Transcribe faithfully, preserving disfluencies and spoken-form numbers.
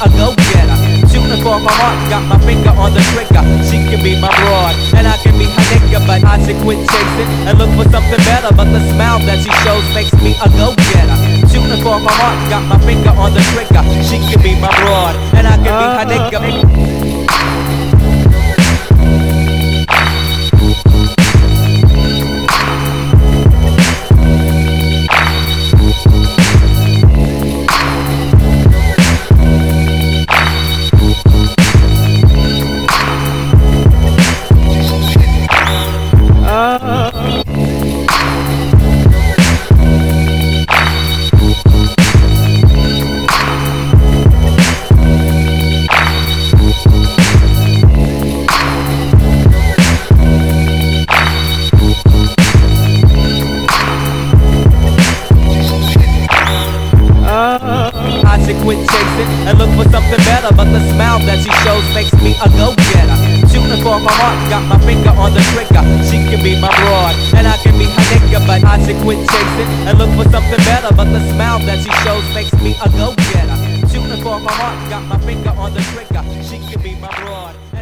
a go-getter. Shooting for my heart, got my finger on the trigger. She can be my broad, and I can be her nigga, but I should quit chasing and look for something better. But the smile that she shows makes me a go-getter. Shooting for my heart, got my finger on the trigger. She can be my broad, and I can be her nigga. I should quit chasing and look for something better, but the smile that she shows makes me a go-getter. Shooting for my heart, got my finger on the trigger. She can be my broad, and I can be her nigga, but I should quit chasing and look for something better, but the smile that she shows makes me a go-getter. Shooting for my heart, got my finger on the trigger. She can be my broad.